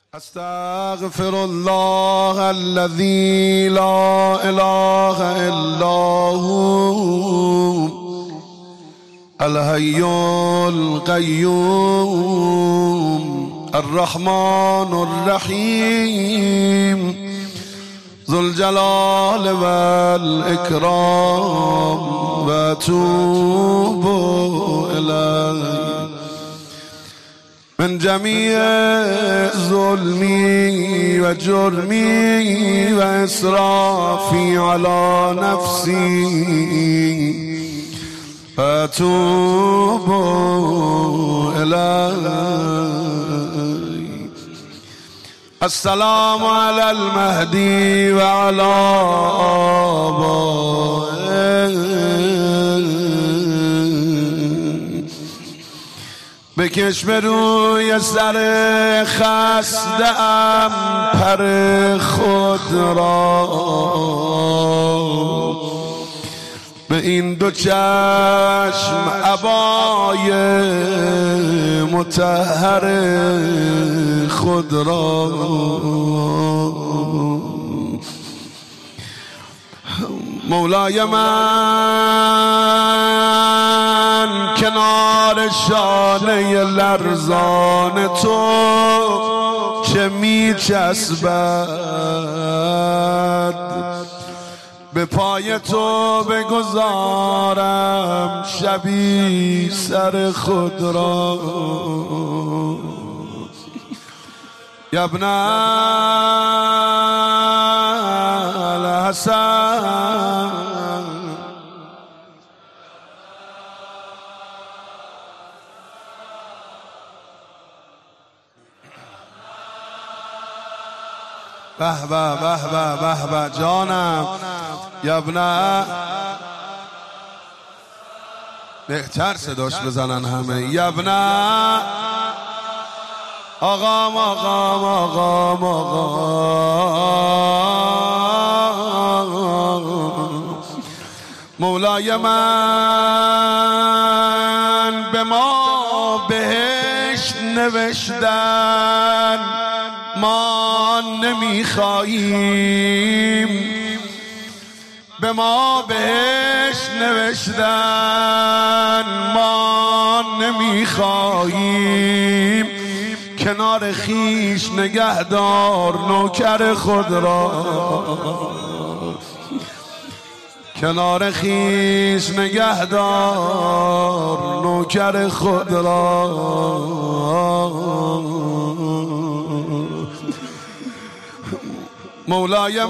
استغفر الله الذي لا اله الا هو الحي القيوم الرحمن الرحيم ذو الجلال والإكرام وأتوب إليه من جميع ظلمي وجرمي وإسرافي على نفسي فأتوب إليه. السلام على المهدي وعلى آبائه بکش به روی سر خسته ام پر خود را به این دو چشم عبای مطهر خود را مولای من کنار شانه لرزان تو که می چسبد به پای تو بگذارم شبی سر خود را یا ابن الحسن به به به به به به جانم یا ابن بهتر صداش بزنن همه یا ابن آقام آقام آقام آقام مولای من به ما بهشت نوشتن ما نمیخواهیم به ما بهشت نوشتن ما نمیخواهیم کنار خیش نگهدار نوکر خود را کنار خیش نگهدار نوکر خود را مولای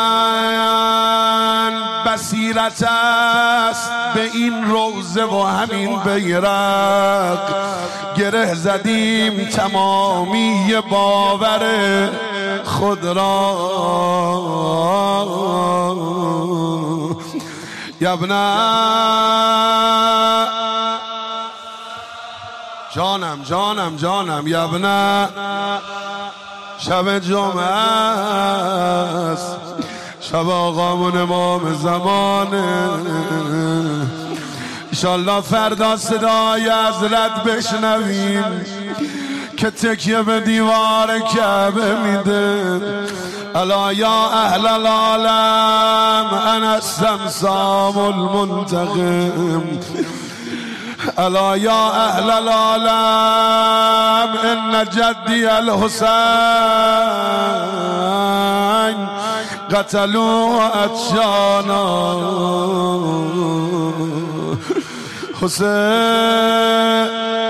من بصیرت است به این روضه و همین بیرق گره زدیم تمامی باور خود را یا ابن جانم جانم جانم یا ابن شب جمعه است شب آقامون امام زمانه انشالله فردا صدای حضرت بشنویم که تکیه به دیوار کعبه میده الا یا اهل العالم انا السمسام المنتقم الا یا اهل العالم ان جدی الحسین قتلوا اتشانا حسین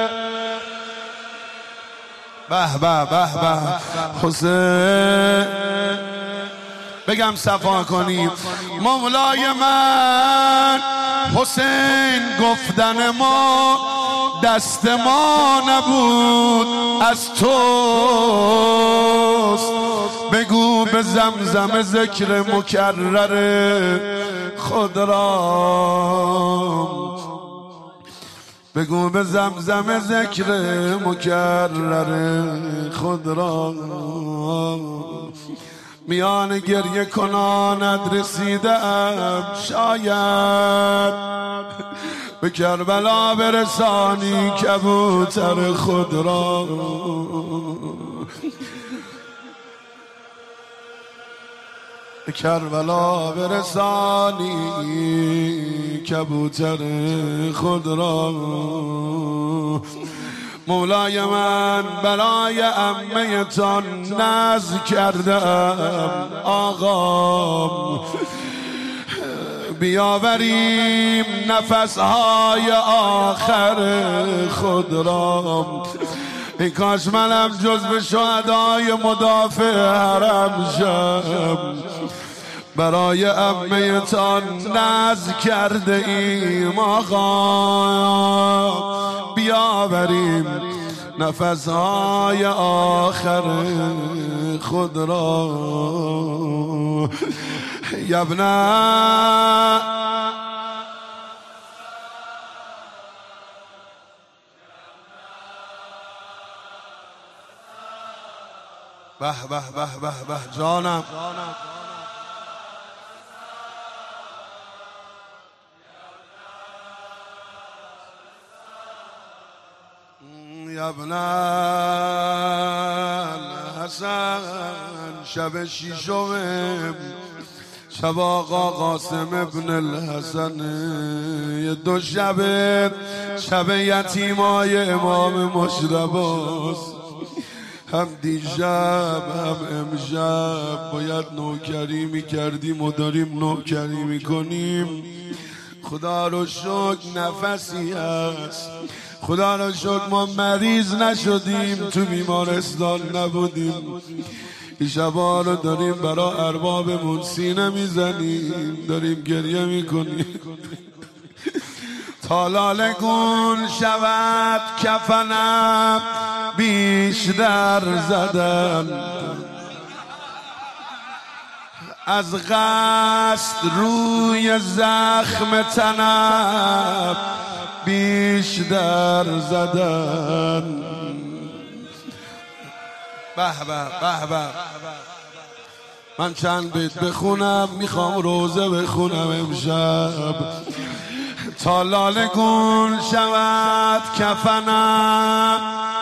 به به به به حسین بگم صفا کنیم مولای من حسین گفتن ما دست ما نبود از توست بگو به زمزم ذکر مکرر خود را بگو به زمزم ذکر مکرر خود را میان گریه کنانت رسیدم، شاید به کربلا برسانی کبوتر خود را. به کربلا برسانی کبوتر خود را. مولای من برای عمه تان نذر کردم آقا، بیاوریم نفسهای آخر خود را. ای کاش منم جزو شهدای مدافع حرم شم، برای عمه تان نذر کرده ایم آقا، بیاوریم نفسهای آخر خود را. یبنه به به به به به جانم، ابن الحسن شب شیشم شب آقا قاسم ابن الحسن، یه دو شب یتیمای امام مجتباست. هم دیشب هم امشب باید نوکری میکردیم و داریم نوکری میکنیم. خدا رو شکر نفسی هست، خدا رو شکر ما مریض نشدیم، تو بیمارستان نبودیم. این شبا رو داریم برای اربابمون سینه میزنیم، داریم گریه میکنیم. تا لاله گون شود کفنم بیشتر زدن، از قصد روی زخم تنم بیشتر زدن. به به به به، من چند بیت بخونم، میخوام روزه بخونم امشب. تا لاله گون شود کفنم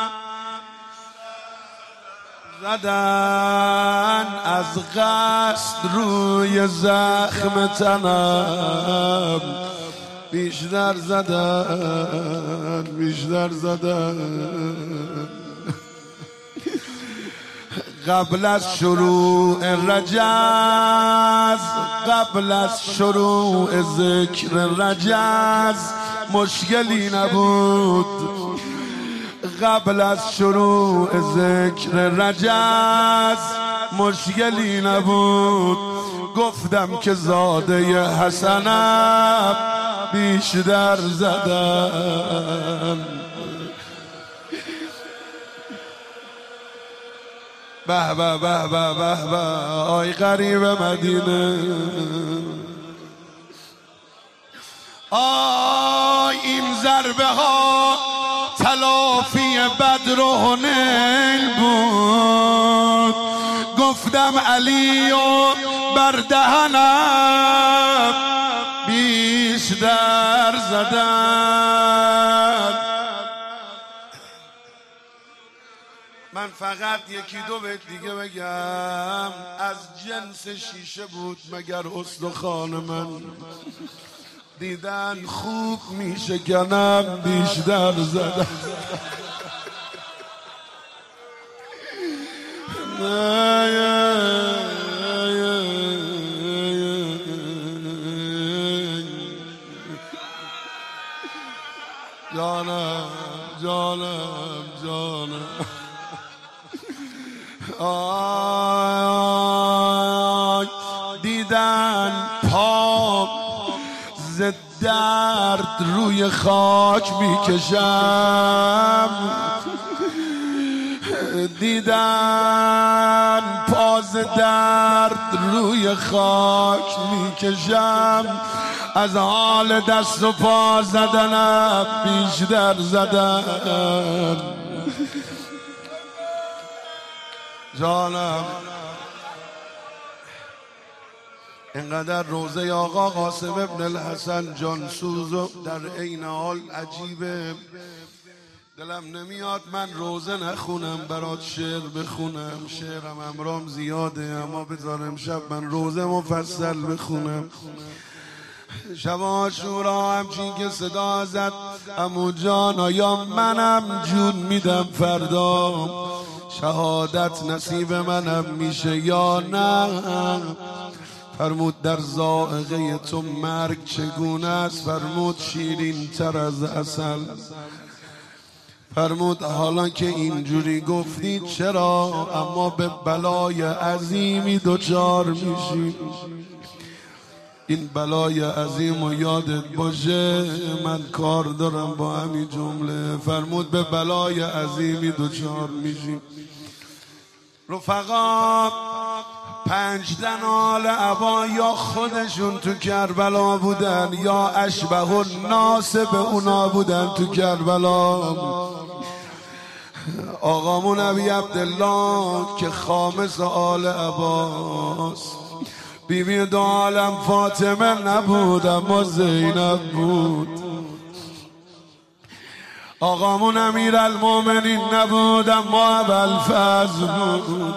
زدن، از قصد روی زخم تنم بیشتر زدن، بیشتر زدن. قبل از شروع رجز، قبل از شروع ذکر رجز مشکلی نبود، قبل از شروع ذکر رجز مشکلی نبود. گفتم که زاده حسنم بیشتر زدن. به به به به به به، آی غریب مدینه، آی این ضربه ها تلافی بدر و حنین بود. گفتم علی و بر دهنم بیشتر زدن. من فقط یکی دو بیت دیگه بگم. از جنس شیشه بود مگر استخوان من، دیدن خوب میشه کنم بیشتر زدن. جانم جانم جانم، آی دیدن پا ز درد روی خاک میکشم، دیدن پا ز درد روی خاک میکشم. از حال دست و پا زدنم بیشتر زدن. جانم اینقدر روزه آقا قاسم ابن الحسن جانسوز و در عین حال عجیبه. دلم نمیاد من روزه نخونم برات شعر بخونم، شعرم امرام زیاده، اما بذار امشب من روزه مفصل بخونم. شب عاشورا همچین که صدا زد عمو جان آیا منم جون میدم فردا، شهادت نصیب منم میشه یا نه؟ فرمود در ذائقه تو مرگ چگونه است؟ فرمود شیرین تر از عسل. فرمود حالا که اینجوری گفتید چرا، اما به بلای عظیمی دچار میشی. این بلای عظیم و یادت باشه، من کار دارم با همین جمله. فرمود به بلای عظیمی دچار میشی. رفقا 5 تن آل عبا یا خودشون تو کربلا بودن یا اشبه الناس به اونا بودن تو کربلا. آقامون ابی عبدالله که خامس آل عباس، بیبی دو عالم فاطمه نبود اما زینب بود. آقامون امیر المومنین نبود اما ابوالفضل بود.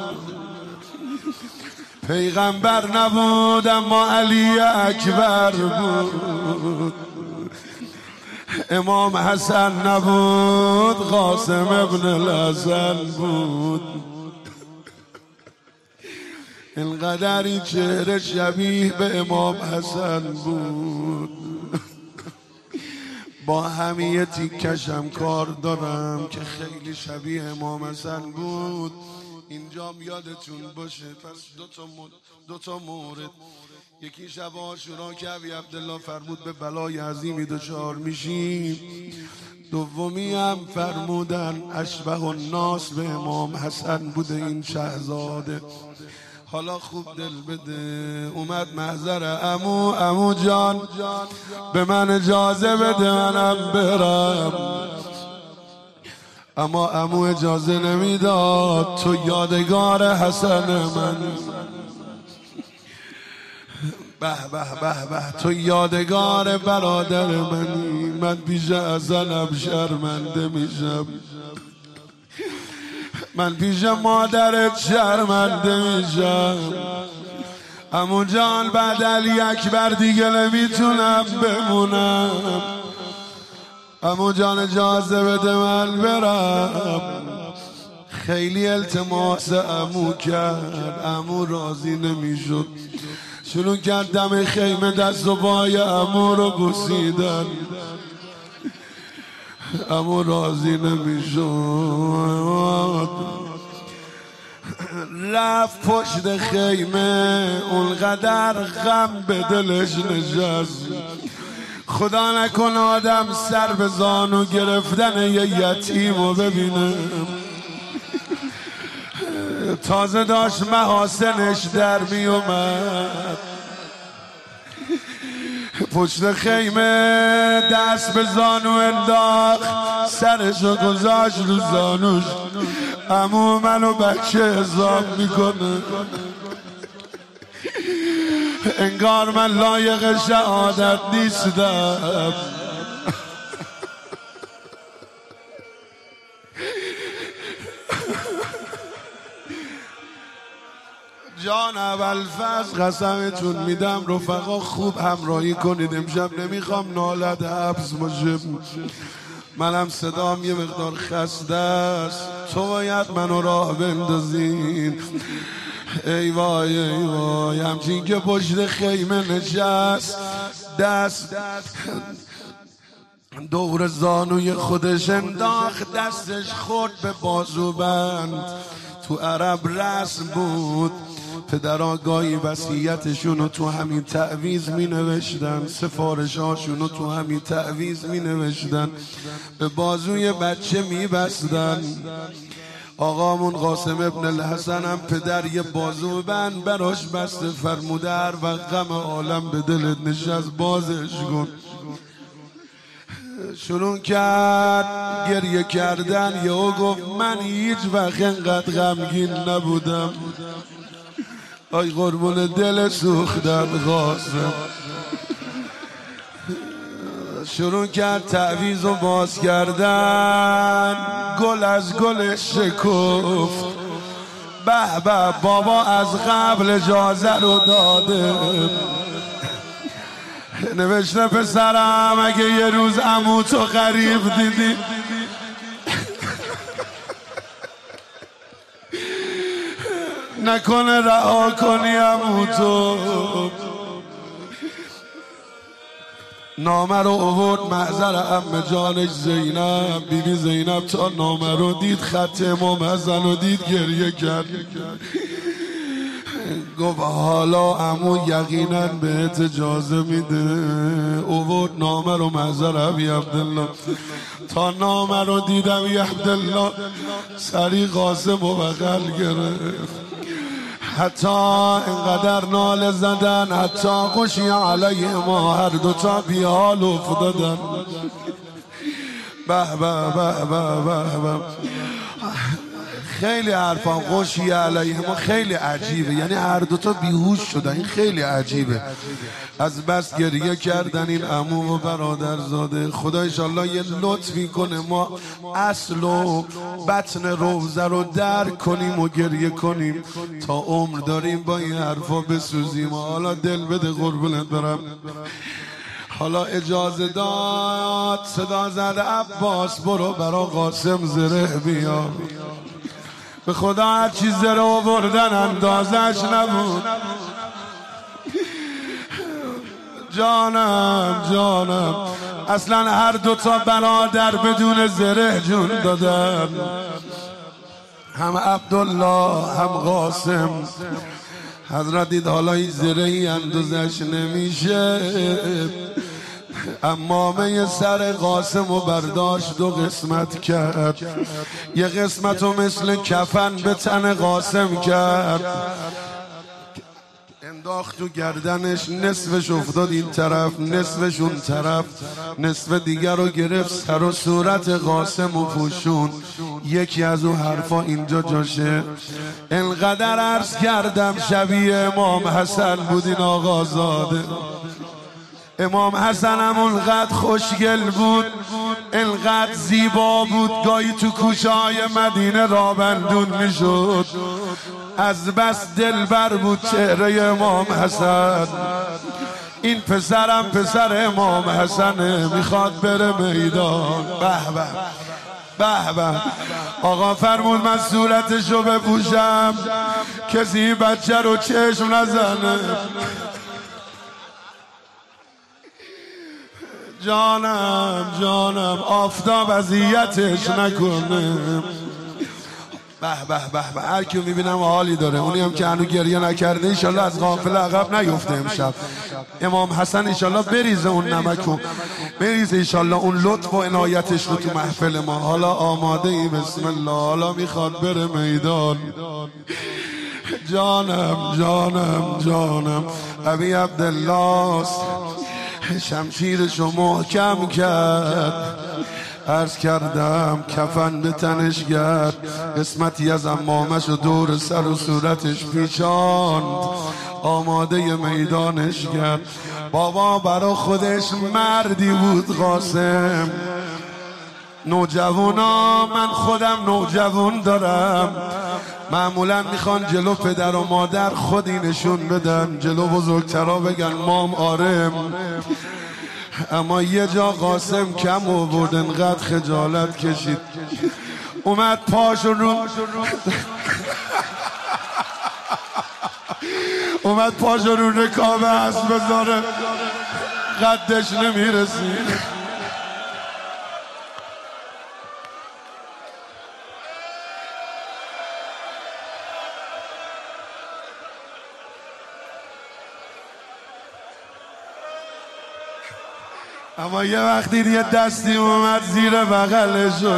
پیغمبر نبود اما علی اکبر بود. امام حسن نبود قاسم ابن الحسن بود. اینقدری چهره شبیه به امام حسن بود. با همه تیکشم کار دارم که خیلی شبیه امام حسن بود. اینجا یادتون باشه. پس دو تا مورد، یکی شب عاشورا که ابی عبدالله فرمود به بلای عظیمی دچار میشیم، دومی هم فرمودن اشبه الناس به امام حسن بوده این شهزاده. حالا خوب دل بده، اومد محضر عمو جان به من اجازه بده منم برم. اما عمو اجازه نمیداد. تو یادگار حسن من، به به به به، تو یادگار برادر منی. من پیش حسنم شرمنده میشم، من پیش مادرت شرمنده میشم. عمو جان بعد علی اکبر دیگه نمیتونم بمونم. عمو جان اجازه بده من برم. خیلی التماس عمو کرد، عمو راضی نمیشد. شروع کرد دم خیمه دست و پای عمو رو بوسیدن. عمو راضی نمیشد. رفت پشت خیمه، اونقدر غم به دلش نشست. خدا نکنه آدم سر به زانو گرفتن یه یتیم رو ببینه. تازه داشت محاسنش در می اومد. پشت خیمه دست به زانو انداخت، سرشو گذاشت رو زانوش. عمو منو بچه حساب میکنه، انگار من لایق شهادت نیستم. جان ابوالفضل قسمتون میدم رفقا خوب همراهی کنید. امشب نمیخوام نالت حبس باشه. منم صدام یه مقدار خسته است. تو باید منو راه بندازین. ای وای ای وای، همچین که پشت خیمه نشست، دست دور زانوی خودش انداخت، دستش خورد به بازوبند. تو عرب رسم بود، پدرها گاهی وصیتشونو تو همین تعویض می نوشتن، سفارشاشونو تو همین تعویض می نوشتن، به بازوی بچه می بستن. آقامون قاسم ابن الحسن هم پدر یه بازو بند براش بسته، فرموده هر وقت غم عالم به دلت نشست بازش کن. شروع کرد گریه کردن. یهو گفت من هیچ وقت اینقدر غمگین نبودم. آی قربون دل سوختن قاسم. شروع کرد تعویض و باز کردن، گل از گلش شکفت. به به بابا از قبل اجازه رو داده. نوشته پسرم اگه یه روز عموتو غریب دیدی نکنه رها کنی عموتو. نامه رو آورد محضر عمه جانش زینب. بیبی زینب تا نامه رو دید، خط امام حسن رو دید، گریه کرد. گفت حالا عمو یقینا بهت اجازه میده. آورد نامه رو محضر ابی عبدالله. تا نامه رو دید ابی عبدالله سری قاسم و بغل گرفت. حتی اینقدر ناله زدن، حتی غشی علیه ما، هر دوتا بیحال افتادن. به به به به به. خیلی حرفان غشی علیه ما خیلی عجیبه، یعنی هر دوتا بیهوش شدن. این خیلی عجیبه. از بس گریه کردن این عمو و برادرزاده. خدا انشالله یه لطفی کنه ما اصل و بطن روزه رو درک کنیم و گریه کنیم تا عمر داریم با این حرفا بسوزیم. حالا دل بده قربونت برم. حالا اجازه داد، صدا زد عباس برو برا قاسم زره بیار. به خدا هر چیز زره آوردن اندازش نبود. جانم جانم، اصلا هر دوتا برادر بدون زره جون دادن. هم عبدالله هم قاسم. حضرت دید حالا این زرهی اندازش نمیشه. امامه سر قاسم و برداشت دو قسمت کرد. یه قسمت رو مثل کفن به تن قاسم کرد، انداخت تو گردنش، نصفش افتاد این طرف نصفش اون طرف، نصف دیگر رو گرفت سر و صورت قاسم و پوشون. یکی از اون حرفا اینجا جاشه. انقدر عرض کردم شبیه امام حسن بود این آقازاده. امام حسن هم اونقدر خوشگل بود، انقدر زیبا بود، گاهی تو کوچه های مدینه رابندون میشد. از بس دلبر بود چهره امام حسن. این پسرم پسر امام حسنه، میخواد بره میدان. به به به به. آقا فرمود من صورتشو بپوشم کسی بچه رو چشم نزنه. جانم جانم، آفتاب اذیتش نکنه. به به به به. هر کیو میبینم حالی داره. اونی هم که هنو گریه نکرده انشالله از غافل عقب نیفته. امشب امام حسن انشالله بریزه اون نمکو، بریزه انشالله اون لطف و عنایتش رو تو محفل ما. حالا آماده ای؟ بسم الله. حالا میخواد بره میدان. جانم جانم جانم. ابی عبدالله شمشیرشو محکم کرد. عرض کردم کفن به تنش کرد، قسمتی از امامش و دور سر و صورتش پیچاند، آماده میدانش کرد. بابا برا خودش مردی بود قاسم. نوجوانا، من خودم نوجوان دارم، معمولا میخوان جلو پدر و مادر خودی نشون بدن، جلو بزرگترا بگن مام آرم. اما یه جا قاسم کم آورد، انقدر خجالت کشید، اومد پاشو رو اومد پاشو رو رکاب اسب بذاره، قدش نمیرسید. اما یه وقتی یه دستی اومد زیر بغلش و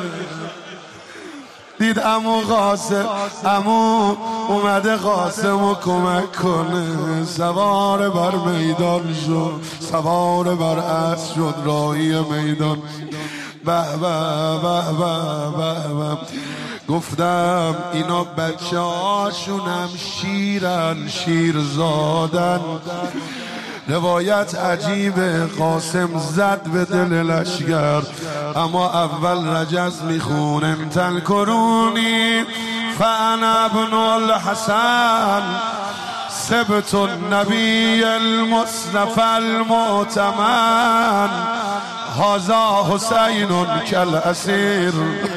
دید عمو قاسم، عمو اومده قاسم رو کمک کنه، سوار بر میدان شد، سوار بر اسب شد، راهی میدان. به به به به به به. گفتم اینا بچه هاشونم شیرن، شیر زادن. روایت عجیبه، قاسم زد به دل لشگر، اما اول رجز میخونم تنکرونی فانا ابن الحسن سبت النبی المصطفى المؤتمن هذا حسین کالاسیر.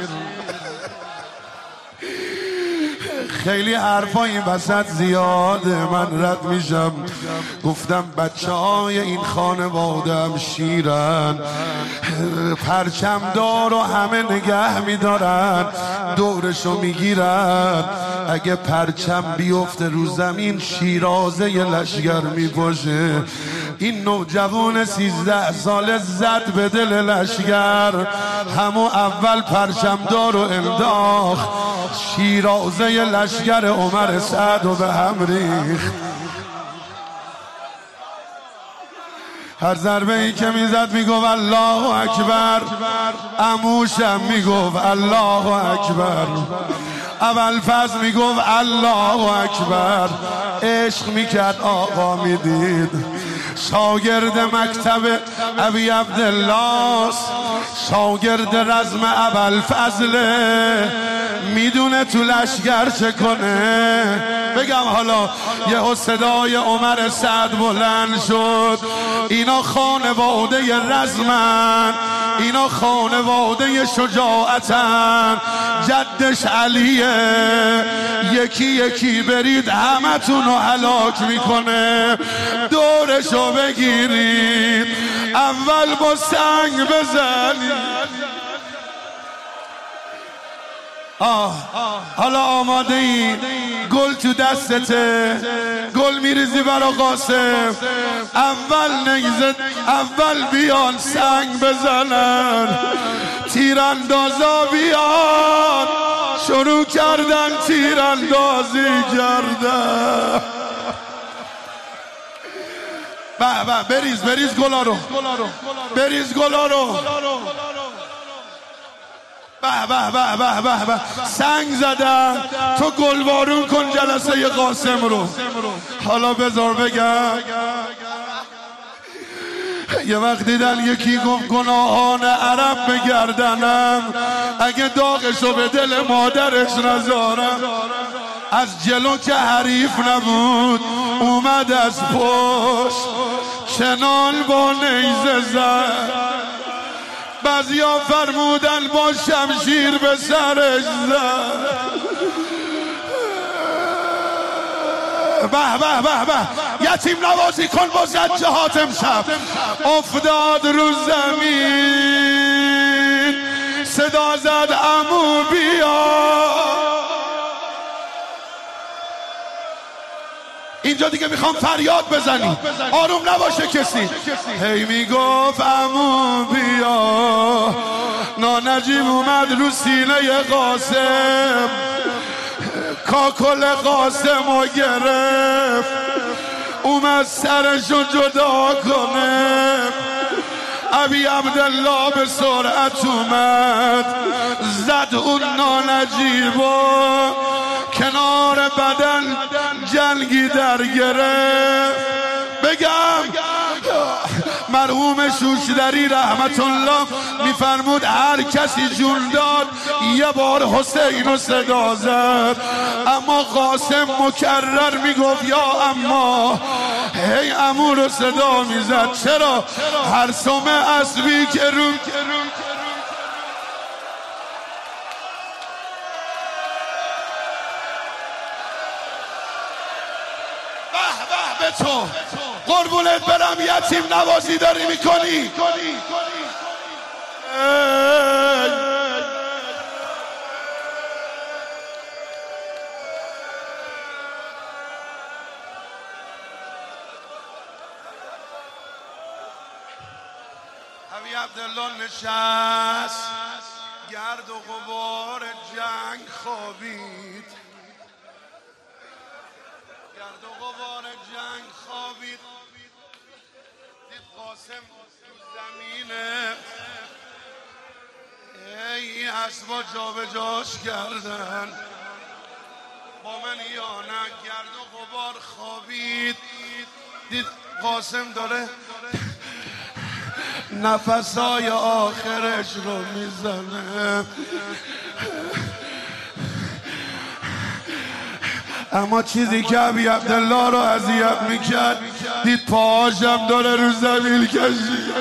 خیلی حرفا این وسط زیاده، من رد میشم. گفتم بچه های این خانواده هم شیرن، پرچم دار و همه نگه میدارن، دورشو میگیرن. اگه پرچم بیفته رو زمین شیرازه ی لشگر میپاشه. این نوجوان 13 ساله زد به دل لشگر، همو اول پرچم دار و انداخت، شیرازه ی لشگر عمر سعد و به هم ریخت. هر ضربه ای که میزد میگفت الله اکبر، عموشم میگفت الله اکبر، ابوالفضل میگفت الله اکبر. عشق میکرد آقا میدید. شاگرد مکتب ابی عبدالله، شاگرد رزم ابوالفضل، میدونه تو لشگر چه کنه. بگم حالا یه صدای عمر سعد بلند شد، اینا خانواده رزمن، اینا خانواده شجاعتن، جدش علیه، یکی یکی برید همتونو هلاک میکنه. دورشو بگیرید، اول با سنگ بزنید. حالا آماده ای؟ گل تو دستته، گل میریزی برا قاسم. اول نیزه، اول بیان سنگ بزنن، تیراندازا بیان. شروع کردن تیراندازی کردن. بریز بریز گلا رو، بریز گلا رو. به سنگ زدن. تو گلوارون کن جلسه قاسم رو. حالا بذار بگم، یه وقت دیدن یکی گفت گناهان عرب بگردنم، اگه داغشو به دل مادرش نذارم. از جلو که حریف نبود اومد از پشت، چنان با نیزه زد. بعضیا فرمودن با شمشیر به سرش زد. به یتیم نوازی کن با زجه حاتم شب. افتاد رو زمین، صدا زد عمو بیا. اینجا دیگه میخوام فریاد بزنی، آروم نباشه کسی. هی میگفت عمو بیا. نانجیب اومد رو سینه قاسم، کاکل قاسم رو گرفت، اومد سرشو جدا کنه. ابی عبدالله به سرعت اومد، زد اون نانجیبو، کنار بدن جنگی در گرفت. بگم مرحوم شوشدری رحمت الله میفرمود هر کسی جون داد یه بار حسین رو صدا زد، اما قاسم مکرر میگفت یا اما. هی عمو رو صدا میزد. چرا؟ هر سم اسبی که رو به تو قربونت برم یتیم نوازی داری میکنی. ابی عبدالله نشست، گرد و غبار جنگ خوابید، گرد و غبار جنگ خوابید. دید قاسم تو زمینه، این اسبا جابجاش کردن با من یا نه، گرد و غبار خوابید، دید قاسم داره نفسای آخرش رو میزنه. اما چیزی که ابی عبدالله رو اذیت میکرد، دید پاهاشم داره رو زمین کشید.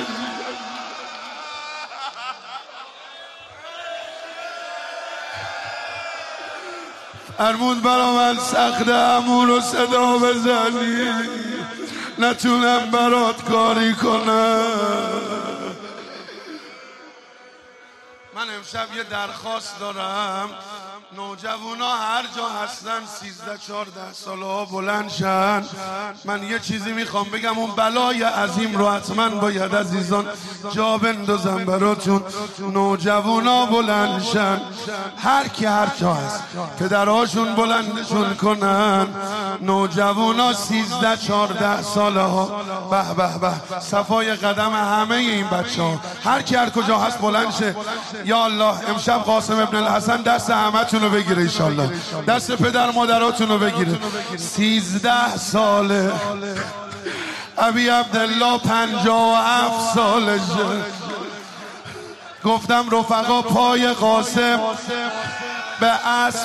فرمود برا من سخته امون رو صدا بزنی، نتونم برات کاری کنم. من امشب یه درخواست دارم، نوجوانا هر جا هستن 13-14 ساله ها بلند شن. من یه چیزی میخوام بگم، اون بلای عظیم رو حتما باید عزیزان جا بندازم براتون. نوجوانا بلند شن، هر کی هر جا هست پدرهاشون بلندشون کنن. نوجوانا 13-14 ساله ها، به به به، صفای قدم همه این بچه ها، هر کی هر کجا هست بلند شه. یا الله امشب قاسم ابن الحسن دست همتون رو بگیره، انشالله دست پدر مادراتون رو بگیره. 13 ساله ابی عبدالله 57 سالشه. گفتم رفقا پای قاسم به اسب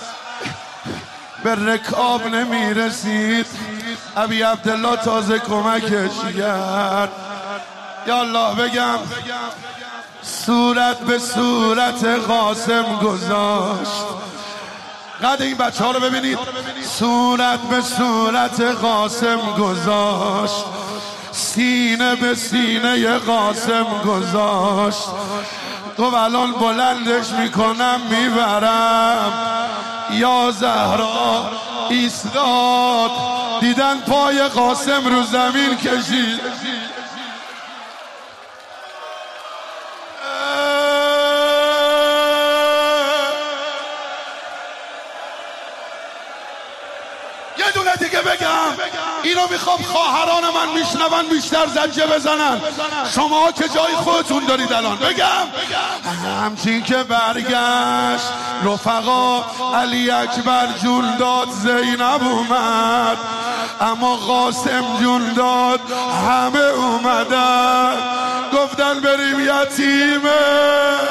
به رکاب نمیرسید، ابی عبدالله تازه کمکش کرد. یا الله بگم صورت به صورت قاسم گذاشت. قد این بچه ها رو ببینید، صورت به صورت قاسم گذاشت، سینه به سینه قاسم گذاشت. گفت الان بلندش میکنم میبرم. یا زهرا ایستاد، دیدن پای قاسم رو زمین کشید. یه دونه دیگه بگم، اینو میخوام خواهران من میشنون بیشتر زجه بزنن. شما که جای خودتون دارید الان بگم. همچین که برگشت رفقا، علی اکبر جون داد، زینب اومد، اما قاسم جون داد، همه اومدن. گفتن بریم یتیمه.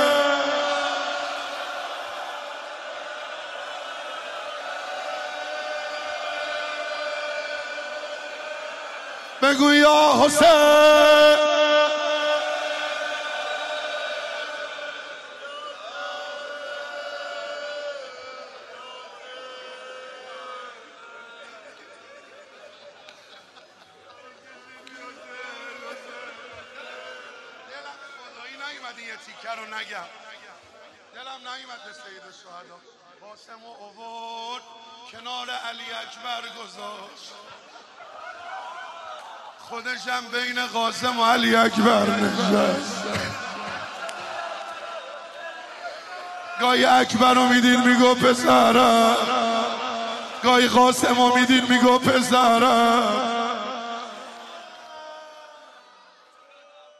بگو یا حسین. این یه تیکه رو نگم، دلم نیومد به سید الشهدا. قاسم و آورد کنار علی اکبر گذاشت، خودشم بین قاسم و علی اکبر نشست. گاهی اکبر رو میدین میگو پسرم، گاهی قاسم رو میدین میگو پسرم.